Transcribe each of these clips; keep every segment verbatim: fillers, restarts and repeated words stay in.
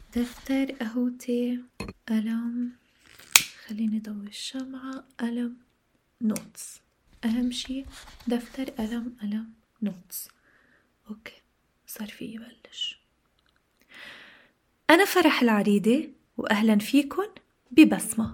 دفتر قهوتي، قلم، خليني ضوي الشمعة، قلم، نوتس. أهم شي دفتر، قلم، قلم، نوتس. أوكي، صار في يبلش. أنا فرح العريدة وأهلا فيكن ببسمة.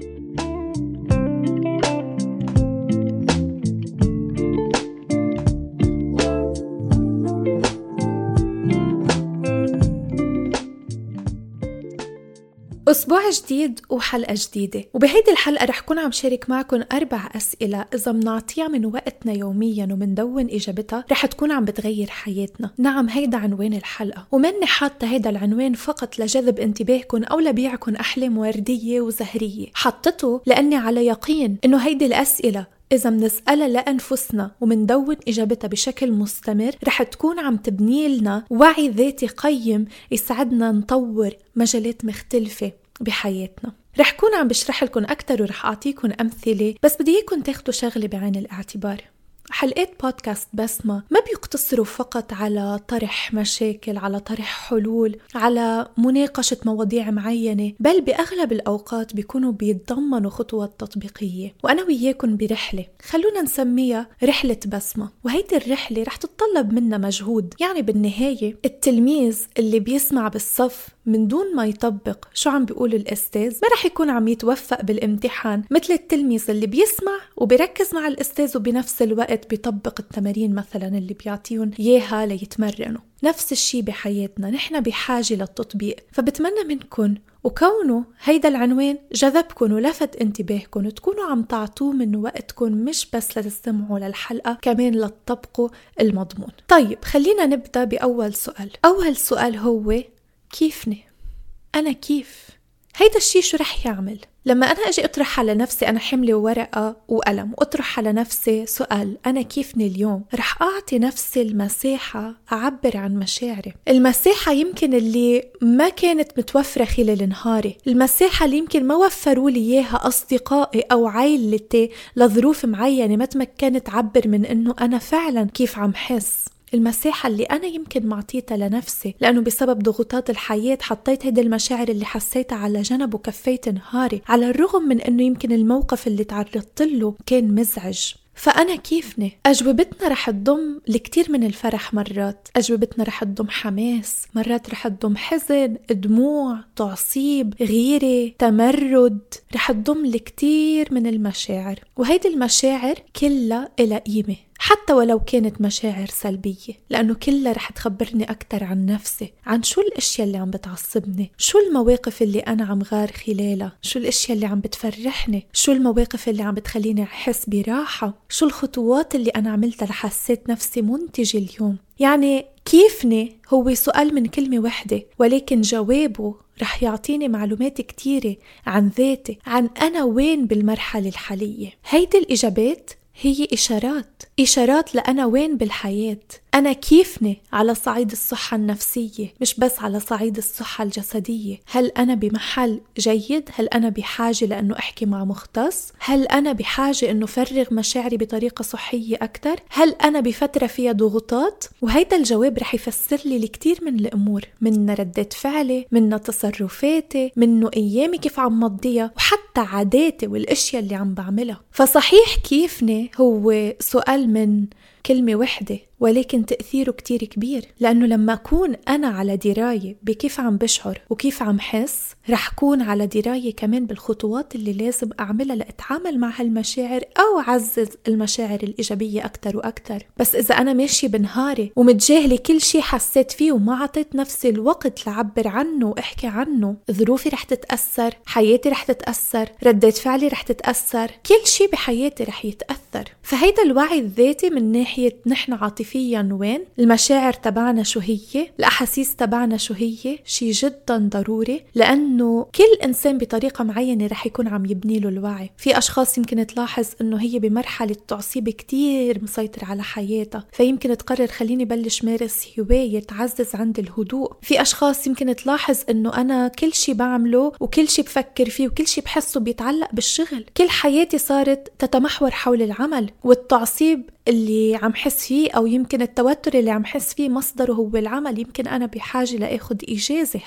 أسبوع جديد وحلقة جديدة، وبهيدي الحلقة رح كون عم شارك معكم أربع أسئلة إذا منعطيها من وقتنا يوميا ومندون إجابتها رح تكون عم بتغير حياتنا. نعم، هيدا عنوان الحلقة، ومني حاطة هيدا العنوان فقط لجذب انتباهكم أو لبيعكم أحلام وردية وزهرية. حطته لأني على يقين إنه هيدي الأسئلة إذا منسألها لأنفسنا ومندون إجابتها بشكل مستمر رح تكون عم تبني لنا وعي ذاتي قيم يساعدنا نطور مجالات مختلفة بحياتنا. رح كون عم بشرح لكم أكتر ورح أعطيكم أمثلة، بس بدي إياكم تاخدوا شغلة بعين الاعتبار. حلقات بودكاست بسمة ما بيقتصروا فقط على طرح مشاكل، على طرح حلول، على مناقشة مواضيع معينة، بل بأغلب الأوقات بيكونوا بيتضمنوا خطوات تطبيقية. وأنا وياكم برحلة خلونا نسميها رحلة بسمة، وهيدي الرحلة رح تتطلب منا مجهود. يعني بالنهاية التلميذ اللي بيسمع بالصف من دون ما يطبق شو عم بيقول الأستاذ ما رح يكون عم يتوفق بالامتحان مثل التلميذ اللي بيسمع وبيركز مع الأستاذ وبنفس الوقت بيطبق التمارين مثلا اللي بيعطيهم إياها ليتمرنوا. نفس الشي بحياتنا، نحن بحاجة للتطبيق. فبتمنى منكم وكونه هيدا العنوان جذبكم ولفت انتباهكم وتكونوا عم تعطوه من وقتكم، مش بس لتستمعوا للحلقة، كمان لتطبقوا المضمون. طيب خلينا نبدأ بأول سؤال. أول سؤال هو كيفني؟ أنا كيف؟ هيدا الشي شو رح يعمل؟ لما أنا أجي أطرح على نفسي، أنا حملة ورقة وقلم، وأطرح على نفسي سؤال أنا كيفني اليوم، رح أعطي نفسي المساحة أعبر عن مشاعري. المساحة يمكن اللي ما كانت متوفرة خلال نهاري، المساحة اللي يمكن ما وفروا لي إياها أصدقائي أو عائلتي لظروف معينة ما تمكنت عبر من إنه أنا فعلا كيف عم حس. المساحة اللي أنا يمكن معطيتها لنفسي لأنه بسبب ضغوطات الحياة حطيت هيدا المشاعر اللي حسيتها على جنب وكفيت نهاري، على الرغم من أنه يمكن الموقف اللي تعرضت له كان مزعج. فأنا كيفني؟ أجوبتنا رح تضم الكثير من الفرح، مرات أجوبتنا رح تضم حماس، مرات رح تضم حزن، دموع، تعصيب، غيرة، تمرد، رح تضم الكثير من المشاعر. وهيدي المشاعر كلها إلى قيمة حتى ولو كانت مشاعر سلبية، لأنه كلها رح تخبرني أكتر عن نفسي، عن شو الأشياء اللي عم بتعصبني، شو المواقف اللي أنا عم غار خلالها، شو الأشياء اللي عم بتفرحني، شو المواقف اللي عم بتخليني أحس براحة، شو الخطوات اللي أنا عملتها لحسيت نفسي منتجة اليوم. يعني كيفني هو سؤال من كلمة واحدة، ولكن جوابه رح يعطيني معلومات كتيرة عن ذاتي، عن أنا وين بالمرحلة الحالية. هيدي الإجابات هي إشارات إشارات لأنا وين بالحياة. أنا كيفني على صعيد الصحة النفسية، مش بس على صعيد الصحة الجسدية. هل أنا بمحل جيد؟ هل أنا بحاجة لأنه أحكي مع مختص؟ هل أنا بحاجة أنه فرغ مشاعري بطريقة صحية أكتر؟ هل أنا بفترة فيها ضغوطات؟ وهيدا الجواب رح يفسر لي الكثير من الأمور، من ردات فعلي، من تصرفاتي، منه أيامي كيف عم مضيها، وحتى عاداتي والأشياء اللي عم بعملها. فصحيح كيفني هو سؤال من كلمة واحدة، ولكن تأثيره كتير كبير، لأنه لما أكون أنا على دراية بكيف عم بشعر وكيف عم حس، رح كون على دراية كمان بالخطوات اللي لازم أعملها لأتعامل مع هالمشاعر أو أعزز المشاعر الإيجابية أكتر وأكتر. بس إذا أنا ماشي بنهاري ومتجاهلة كل شي حسيت فيه وما عطيت نفسي الوقت لعبر عنه وأحكي عنه، ظروفي رح تتأثر، حياتي رح تتأثر، ردات فعلي رح تتأثر، كل شي بحياتي رح يتأثر. فهيدا الوعي الذاتي من ناحية نحن عاطفيا وين، المشاعر تبعنا شو هي، الأحاسيس تبعنا شو هي، شي جدا ضروري، لأنه كل إنسان بطريقة معينة رح يكون عم يبني له الوعي. في أشخاص يمكن تلاحظ أنه هي بمرحلة تعصيب كتير مسيطر على حياتها، فيمكن تقرر خليني بلش مارس هواية تعزز عند الهدوء. في أشخاص يمكن تلاحظ أنه أنا كل شي بعمله وكل شي بفكر فيه وكل شي بحسه بيتعلق بالشغل، كل حياتي صارت تتمحور حول العمل، والتعصيب اللي عم حس فيه أو يمكن التوتر اللي عم حس فيه مصدره هو العمل. يمكن أنا بحاجة لأخذ إجازة هلأ.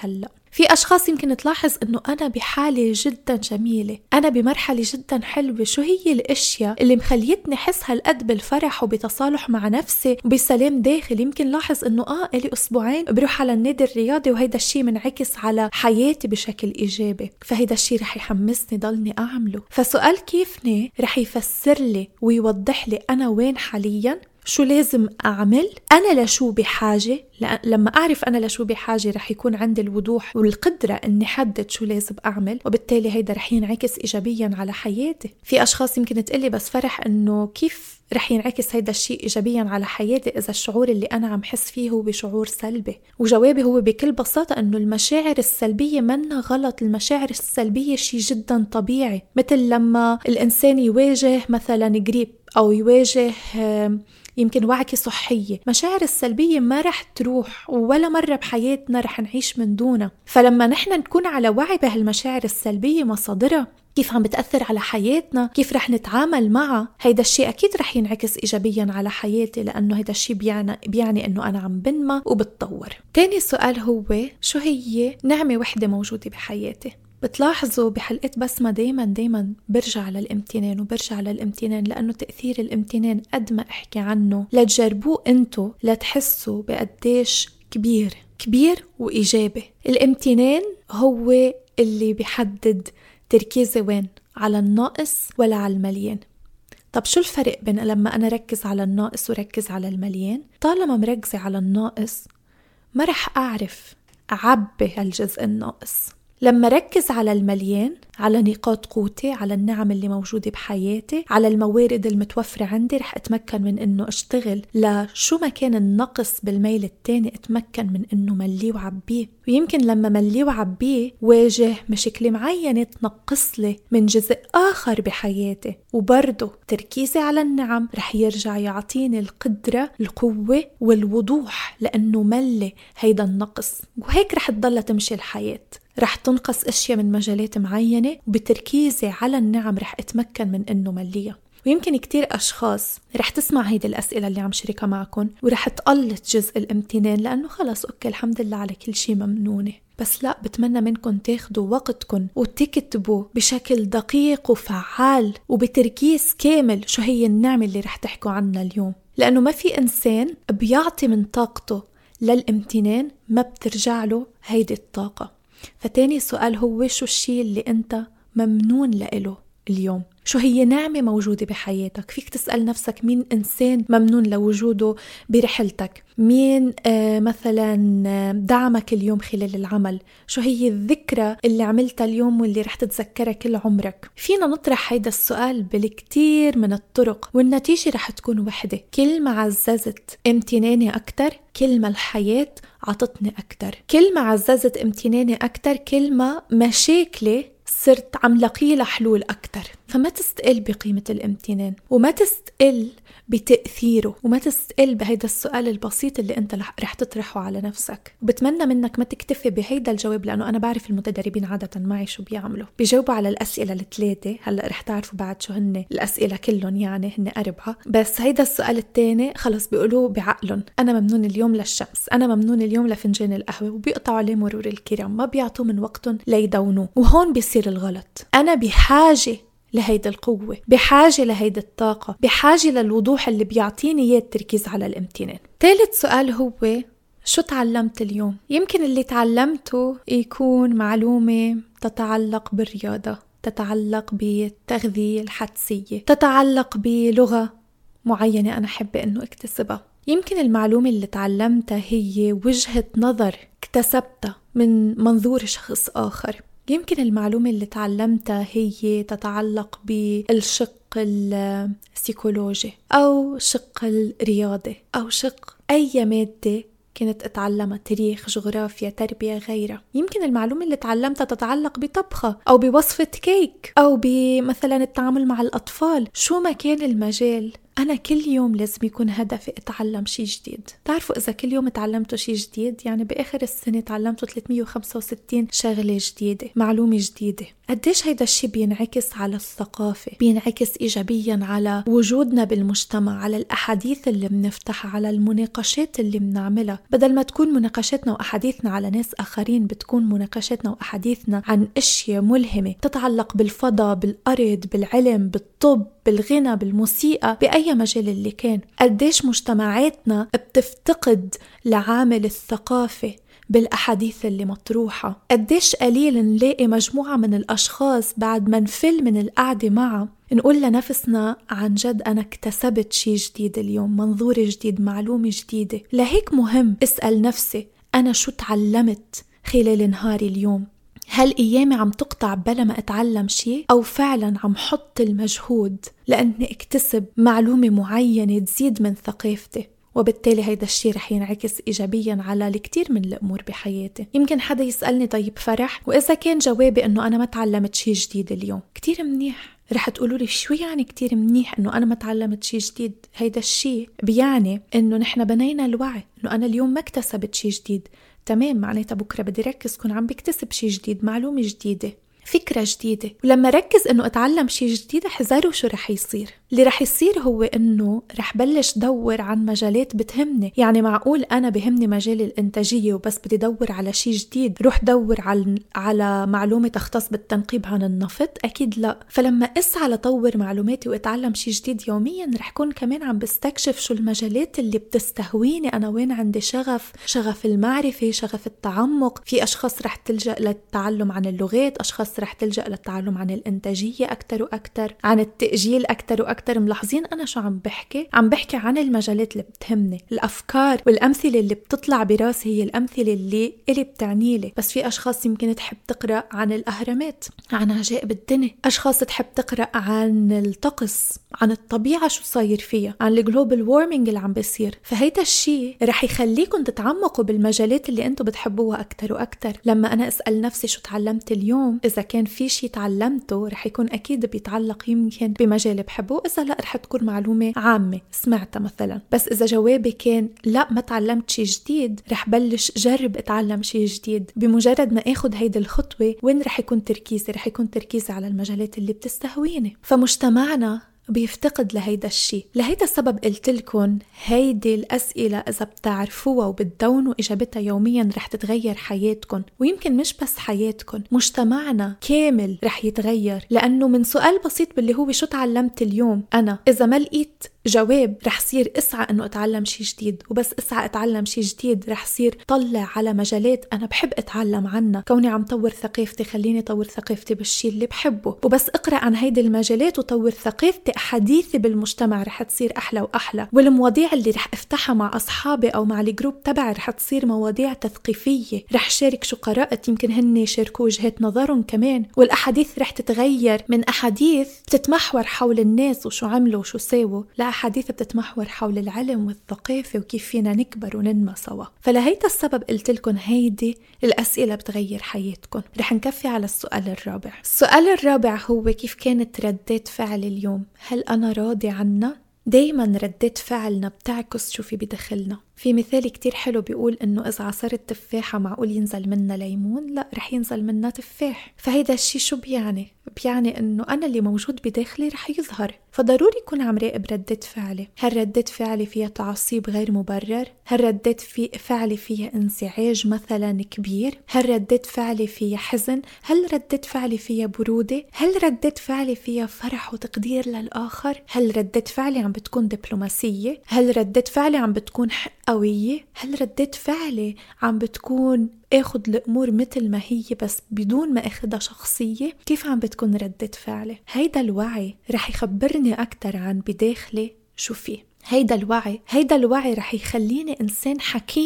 في أشخاص يمكن تلاحظ أنه أنا بحالة جدا جميلة، أنا بمرحلة جدا حلوة، شو هي الأشياء اللي مخليتني حس هالقد بالفرح وبتصالح مع نفسي وبسلام داخلي. يمكن لاحظ أنه آه إلي أسبوعين بروح على النادي الرياضي وهيدا الشيء منعكس على حياتي بشكل إيجابي، فهيدا الشيء رح يحمسني ضلني أعمله. فسؤال كيفني رح يفسر لي ويوضح لي أنا وين حاليا، شو لازم أعمل، أنا لشو بحاجة. لما أعرف أنا لشو بحاجة رح يكون عندي الوضوح والقدرة أني حدد شو لازم أعمل، وبالتالي هيدا رح ينعكس إيجابيا على حياتي. في أشخاص يمكن تقلي بس فرح أنه كيف رح ينعكس هيدا الشيء إيجابيا على حياتي إذا الشعور اللي أنا عم حس فيه هو بشعور سلبي. وجوابي هو بكل بساطة أنه المشاعر السلبية منا غلط. المشاعر السلبية شيء جدا طبيعي، مثل لما الإنسان يواجه مثلا جريب أو يواجه يمكن وعكة صحية، مشاعر السلبية ما رح تروح ولا مرة بحياتنا رح نعيش من دونها. فلما نحن نكون على وعي بهالمشاعر السلبية مصادرها، كيف عم بتأثر على حياتنا، كيف رح نتعامل معها، هيدا الشيء أكيد رح ينعكس إيجابيا على حياتي، لأنه هيدا الشيء بيعني, بيعني أنه أنا عم بنمى وبتطور. تاني سؤال هو شو هي نعمة وحدة موجودة بحياتي؟ بتلاحظوا بحلقة بسمة دايما دايما برجع للامتنان وبرجع للامتنان، لأنه تأثير الامتنان قد ما احكي عنه لتجربوه انتو لتحسوا بقديش كبير كبير وإيجابي. الامتنان هو اللي بيحدد تركيزي وين، على الناقص ولا على المليان. طب شو الفرق بين لما أنا ركز على الناقص وركز على المليان؟ طالما مركزة على الناقص ما رح أعرف أعبي هالجزء الناقص. لما ركز على المليان، على نقاط قوتي، على النعم اللي موجودة بحياتي، على الموارد المتوفرة عندي، رح أتمكن من إنه أشتغل لشو ما كان النقص بالميل التاني أتمكن من إنه مليه وعبيه. ويمكن لما مليه وعبيه واجه مشكلة معينة تنقص لي من جزء آخر بحياتي، وبرضه تركيزي على النعم رح يرجع يعطيني القدرة، القوة والوضوح، لأنه ملي هيدا النقص. وهيك رح تضل تمشي الحياة. رح تنقص أشياء من مجالات معينة، وبتركيزي على النعم رح أتمكن من إنه مليها. ويمكن كتير أشخاص رح تسمع هيدي الأسئلة اللي عم شاركها معكم ورح تقلت جزء الامتنان، لأنه خلاص أوكي الحمد لله على كل شيء ممنونة. بس لا، بتمنى منكم تاخدوا وقتكم وتكتبوا بشكل دقيق وفعال وبتركيز كامل شو هي النعمة اللي رح تحكوا عنها اليوم، لأنه ما في إنسان بيعطي من طاقته للامتنان ما بترجع له هيدي الطاقة. فتاني سؤال هو شو الشيء اللي أنت ممنون لإله اليوم؟ شو هي نعمة موجودة بحياتك؟ فيك تسأل نفسك مين إنسان ممنون لوجوده برحلتك؟ مين آه مثلا دعمك اليوم خلال العمل؟ شو هي الذكرى اللي عملتها اليوم واللي رح تتذكرها كل عمرك؟ فينا نطرح هيدا السؤال بالكتير من الطرق، والنتيجة رح تكون وحدة. كل ما عززت امتناني أكتر، كل ما الحياة عطتني أكتر. كل ما عززت امتناني أكتر، كل ما مشاكلي صرت عم لقيلها حلول أكتر. فما تستقل بقيمة الامتنان، وما تستقل بتأثيره، وما تستقل بهيدا السؤال البسيط اللي انت رح تطرحه على نفسك. وبتمنى منك ما تكتفي بهيدا الجواب، لأنه أنا بعرف المتدربين عادة معي شو بيعملوا، بيجاوبوا على الأسئلة الثلاثة. هلأ رح تعرفوا بعد شو هن الأسئلة كلهم، يعني هن أربعة. بس هيدا السؤال الثاني خلص بيقولوه بعقلهم، أنا ممنون اليوم للشمس، أنا ممنون اليوم لفنجان القهوة، وبيقطعوا عليه مرور الكرام، ما بيعطوا من وقتهم ليدونوه. وهون بيصير الغلط. أنا بحاجة لهيدا القوة، بحاجة لهيدا الطاقة، بحاجة للوضوح اللي بيعطيني إياه التركيز على الامتنان. ثالث سؤال هو شو تعلمت اليوم؟ يمكن اللي تعلمته يكون معلومة تتعلق بالرياضة، تتعلق بالتغذية الحدسية، تتعلق بلغة معينة أنا حابة أنه اكتسبها. يمكن المعلومة اللي تعلمتها هي وجهة نظر اكتسبتها من منظور شخص آخر. يمكن المعلومة اللي تعلمتها هي تتعلق بالشق السيكولوجي أو شق الرياضي أو شق أي مادة كنت أتعلمها، تاريخ، جغرافيا، تربية، غيرها. يمكن المعلومة اللي تعلمتها تتعلق بطبخة أو بوصفة كيك أو بمثلا التعامل مع الأطفال. شو ما كان المجال، أنا كل يوم لازم يكون هدفي أتعلم شي جديد. تعرفوا إذا كل يوم تعلمتوا شي جديد يعني بآخر السنة تعلمتوا ثلاثمية وخمسة وستين شغلة جديدة، معلومة جديدة. قديش هيدا الشي بينعكس على الثقافة، بينعكس إيجابيا على وجودنا بالمجتمع، على الأحاديث اللي بنفتحها، على المناقشات اللي بنعملها. بدل ما تكون مناقشتنا وأحاديثنا على ناس آخرين، بتكون مناقشتنا وأحاديثنا عن أشياء ملهمة تتعلق بالفضاء، بالأرض، بالعلم، بالطب، بالغنى، بالموسيقى، بأي مجال اللي كان. قديش مجتمعاتنا بتفتقد لعامل الثقافة بالأحاديث اللي مطروحة. قديش قليل نلاقي مجموعة من الأشخاص بعد ما نفل من القعدة معه نقول لنفسنا عن جد أنا اكتسبت شي جديد اليوم، منظور جديد، معلومة جديدة. لهيك مهم أسأل نفسي أنا شو تعلمت خلال نهاري اليوم؟ هل أيامي عم تقطع بلا ما أتعلم شيء، أو فعلا عم حط المجهود لأني اكتسب معلومة معينة تزيد من ثقافتي؟ وبالتالي هيدا الشيء رح ينعكس إيجابيا على الكثير من الأمور بحياتي. يمكن حدا يسألني طيب فرح، وإذا كان جوابي أنه أنا ما تعلمت شيء جديد اليوم، كتير منيح. رح تقولوا لي شو يعني كتير منيح أنه أنا ما تعلمت شيء جديد؟ هيدا الشيء بيعني أنه نحن بنينا الوعي أنه أنا اليوم ما اكتسبت شيء جديد. تمام، معناتها بكرة بدي ركز كون عم بكتسب شيء جديد، معلومة جديدة، فكرة جديدة. ولما ركز انه اتعلم شيء جديد، احذروا شو رح يصير. اللي رح يصير هو انه رح بلش دور عن مجالات بتهمني. يعني معقول انا بهمني مجال الانتاجية وبس بدي دور على شيء جديد روح دور على على معلومة تختص بالتنقيب عن النفط؟ اكيد لا. فلما اسعى لطور معلوماتي واتعلم شيء جديد يوميا، رح كون كمان عم بستكشف شو المجالات اللي بتستهويني انا، وين عندي شغف، شغف المعرفة، شغف التعمق. في اشخاص رح تلجأ للتعلم عن اللغات، اشخاص رح تلجأ للتعلم عن الإنتاجية أكتر وأكتر، عن التأجيل أكتر وأكتر. ملاحظين أنا شو عم بحكي؟ عم بحكي عن المجالات اللي بتهمني. الأفكار والأمثلة اللي بتطلع براسي هي الأمثلة اللي إلي بتعني لي. بس في أشخاص يمكن تحب تقرأ عن الأهرامات، عن عجائب الدنيا. أشخاص تحب تقرأ عن الطقس، عن الطبيعة شو صاير فيها، عن الجلوبال وورمينج اللي عم بيصير. فهيدا الشيء رح يخليكم تتعمقوا بالمجالات اللي أنتم بتحبوها أكتر وأكتر. لما أنا أسأل نفسي شو تعلمت اليوم، إذا كان في شيء تعلمته رح يكون أكيد بيتعلق يمكن بمجال بحبه، إذا لا رح تكون معلومة عامة سمعتها مثلا. بس إذا جوابي كان لا ما تعلمت شيء جديد، رح بلش جرب أتعلم شيء جديد. بمجرد ما أخذ هيدا الخطوة، وين رح يكون تركيزي؟ رح يكون تركيزي على المجالات اللي بتستهويني. فمجتمعنا بيفتقد لهيدا الشيء. لهيدا السبب قلت لكم هيدي الأسئلة إذا بتعرفوها وبتدونوا إجابتها يوميا رح تتغير حياتكم. ويمكن مش بس حياتكم، مجتمعنا كامل رح يتغير. لأنه من سؤال بسيط باللي هو شو تعلمت اليوم، أنا إذا ما لقيت جواب رح صير اسعى انه اتعلم شيء جديد. وبس اسعى اتعلم شيء جديد رح صير طلع على مجالات انا بحب اتعلم عنها. كوني عم طور ثقافتي، خليني طور ثقافتي بالشيء اللي بحبه. وبس اقرأ عن هيدي المجالات وطور ثقافتي، احاديثي بالمجتمع رح تصير احلى واحلى. والمواضيع اللي رح افتحها مع اصحابي او مع الجروب تبعي رح تصير مواضيع تثقيفية. رح شارك شو قرأت، يمكن هن يشاركوا وجهات نظرهم كمان. والاحاديث رح تتغير من احاديث بتتمحور حول الناس وشو عملوا وشو ساووا، لا حديثة بتتمحور حول العلم والثقافة وكيف فينا نكبر وننمى سوا. فلهيدا السبب قلت لكم هيدي الأسئلة بتغير حياتكم. رح نكفي على السؤال الرابع. السؤال الرابع هو كيف كانت ردات فعل اليوم؟ هل أنا راضي عنها؟ دايما ردات فعلنا بتعكس شو في بداخلنا. في مثال كتير حلو بيقول انه اذا عصرت تفاحة معقول ينزل منها ليمون؟ لا، رح ينزل منها تفاح. فهيدا الشي شو بيعني؟ بيعني انه انا اللي موجود بداخلي رح يظهر. فضروري يكون عم راقب ردة فعلي. هل ردة فعلي فيها تعصيب غير مبرر؟ هل ردة في فعلي فيها انزعاج مثلا كبير؟ هل ردة فعلي فيها حزن؟ هل ردة فعلي فيها برودة؟ هل ردة فعلي فيها فرح وتقدير للآخر؟ هل ردة فعلي عم بتكون دبلوماسية؟ هل ردة فعلي عم بتكون قوية؟ هل ردة فعلي عم بتكون اخد الامور مثل ما هي بس بدون ما اخدها شخصية؟ كيف عم بتكون ردة فعلي؟ هيدا الوعي رح يخبرني اكتر عن بداخلي شو فيه. هيدا الوعي هيدا الوعي رح يخليني انسان حكيم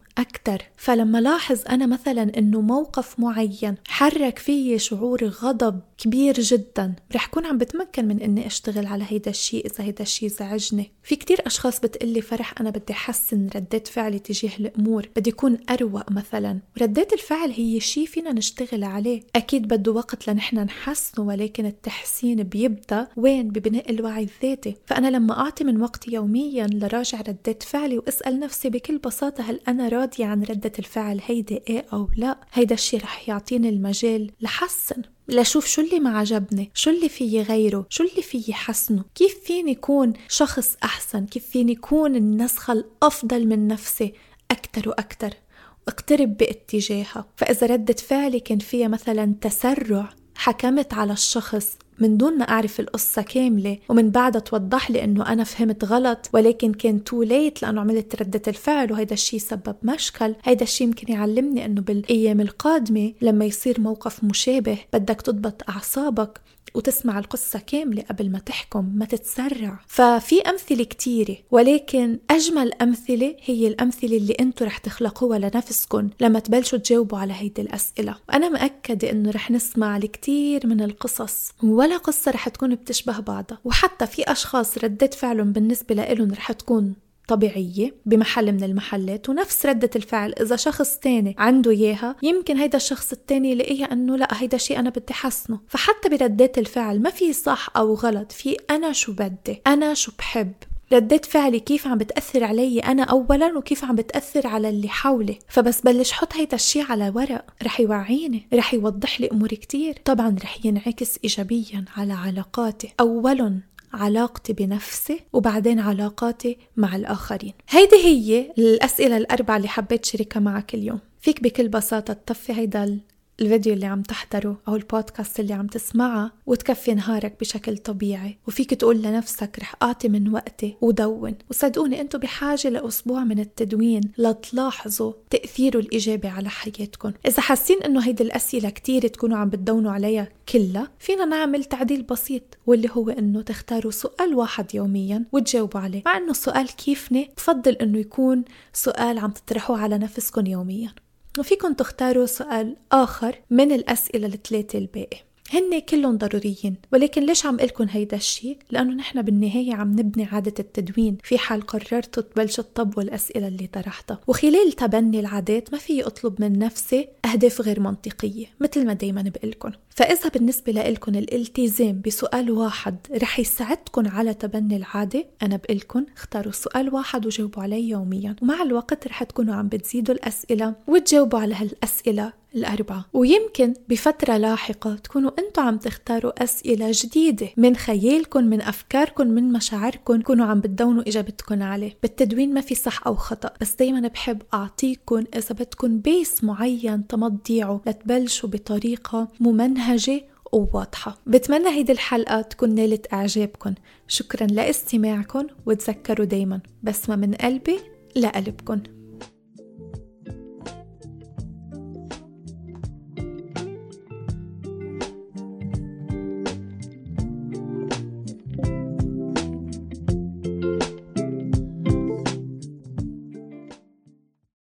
أكتر. فلما لاحظ أنا مثلا إنه موقف معين حرك فيه شعور غضب كبير جدا، رح كون عم بتمكن من إني أشتغل على هيدا الشيء إذا هيدا الشيء زعجني. في كتير أشخاص بتقلي فرح أنا بدي أحسن ردة فعلي تجاه الأمور، بدي يكون أروق مثلا. ردة الفعل هي شيء فينا نشتغل عليه، أكيد بده وقت لنحن نحسنه، ولكن التحسين بيبدأ وين؟ ببناء الوعي الذاتي. فأنا لما أعطي من وقتي يوميا لراجع ردة فعلي وأسأل نفسي بكل بساطة هل أنا راضية عن ردة الفعل هيدا إيه أو لا، هيدا الشيء رح يعطيني المجال لحسن، لشوف شو اللي ما عجبني، شو اللي فيه غيره، شو اللي فيه حسنه، كيف فيني يكون شخص أحسن، كيف فيني يكون النسخة الأفضل من نفسي أكتر وأكتر، واقترب باتجاهها. فإذا ردة فعلي كان فيها مثلا تسرع، حكمت على الشخص من دون ما أعرف القصة كاملة، ومن بعدها توضح لي أنه أنا فهمت غلط، ولكن كان تو ليت لأنه عملت ردة الفعل، وهيدا الشيء سبب مشكل. هيدا الشيء يمكن يعلمني أنه بالأيام القادمة لما يصير موقف مشابه بدك تضبط أعصابك وتسمع القصة كاملة قبل ما تحكم، ما تتسرع. ففي أمثلة كتيرة، ولكن أجمل أمثلة هي الأمثلة اللي أنتوا رح تخلقوها لنفسكم لما تبلشوا تجاوبوا على هيدي الأسئلة. وأنا مأكدة أنه رح نسمع لكتير من القصص، ولا قصة رح تكون بتشبه بعضها. وحتى في أشخاص ردة فعلهم بالنسبة لهم رح تكون طبيعية بمحل من المحلات، ونفس ردة الفعل إذا شخص تاني عنده إياها يمكن هيدا الشخص التاني يلاقيها أنه لا هيدا شيء أنا بدي حسنه. فحتى بردات الفعل ما في صح أو غلط، في أنا شو بدي، أنا شو بحب، ردة فعلي كيف عم بتأثر علي أنا أولاً وكيف عم بتأثر على اللي حولي. فبس بلش حط هيدا الشيء على ورق رح يوعيني، رح يوضح لي أمور كتير. طبعاً رح ينعكس إيجابياً على علاقاتي، أولاً علاقتي بنفسي وبعدين علاقاتي مع الآخرين. هيدي هي الأسئلة الأربعة اللي حبيت شاركها معك اليوم. فيك بكل بساطة تطفي هيدا الفيديو اللي عم تحضره أو البودكاست اللي عم تسمعه وتكفي نهارك بشكل طبيعي، وفيك تقول لنفسك رح أعطي من وقتي ودون. وصدقوني أنتوا بحاجة لأسبوع من التدوين لتلاحظوا تأثيره الإيجابي على حياتكم. إذا حاسين أنه هيدي الأسئلة كتير تكونوا عم بتدونوا عليها كلها، فينا نعمل تعديل بسيط، واللي هو أنه تختاروا سؤال واحد يوميا وتجاوبوا عليه. مع أنه السؤال كيفني بفضل أنه يكون سؤال عم تطرحوه على نفسكم يوميا، وفيكم تختاروا سؤال آخر من الأسئلة الثلاثة الباقي. هن كلهم ضروريين، ولكن ليش عم قلكن هيدا الشيء؟ لأنه نحن بالنهاية عم نبني عادة التدوين في حال قررتوا تبلشوا تطبقوا الأسئلة اللي طرحتها. وخلال تبني العادات ما في أطلب من نفسي أهداف غير منطقية مثل ما دايما بقلكن. فإذا بالنسبة لإلكن الالتزام بسؤال واحد رح يساعدكن على تبني العادة، أنا بقلكن اختاروا سؤال واحد وجاوبوا عليه يوميا، ومع الوقت رح تكونوا عم بتزيدوا الأسئلة وتجاوبوا على هالأسئلة الأربعة. ويمكن بفترة لاحقة تكونوا أنتوا عم تختاروا أسئلة جديدة من خيالكم، من أفكاركم، من مشاعركم، كونوا عم بتدونوا إجابتكم عليه. بالتدوين ما في صح أو خطأ، بس دايما بحب أعطيكم إذا بدكم بيس معين تمضيعوا لتبلشوا بطريقة ممنهجة وواضحة. بتمنى هيدي الحلقة تكون نالت إعجابكم. شكرا لاستماعكم، وتذكروا دايما بسمة من قلبي لقلبكم.